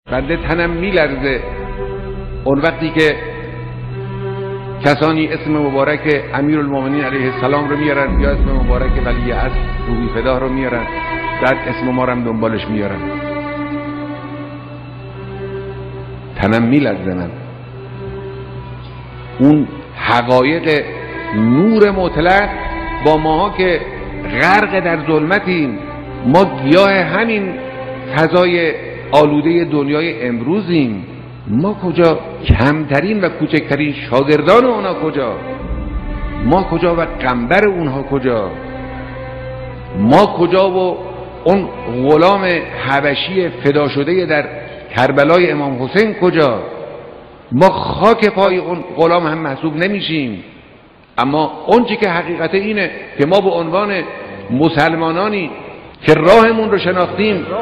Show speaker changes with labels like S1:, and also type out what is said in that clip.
S1: بنده تنم میلرزه اون وقتی که کسانی اسم مبارک امیرالمومنین علیه السلام رو میارن یا اسم مبارک ولی عصر روحی فداه رو میارن، بعد اسم ما رو هم دنبالش میارن. تنم میلرزه من. اون حقایق نور مطلق با ماها که غرق در ظلمتیم، ما گیاه همین فضای آلوده دنیای امروزیم. ما کجا؟ کمترین و کوچکترین شاگردان اونا کجا؟ ما کجا و قنبر اونها کجا؟ ما کجا و اون غلام حبشی فدا شده در کربلای امام حسین کجا؟ ما خاک پای اون غلام هم محسوب نمیشیم. اما اون چی که حقیقت اینه که ما به عنوان مسلمانانی که راهمون رو شناختیم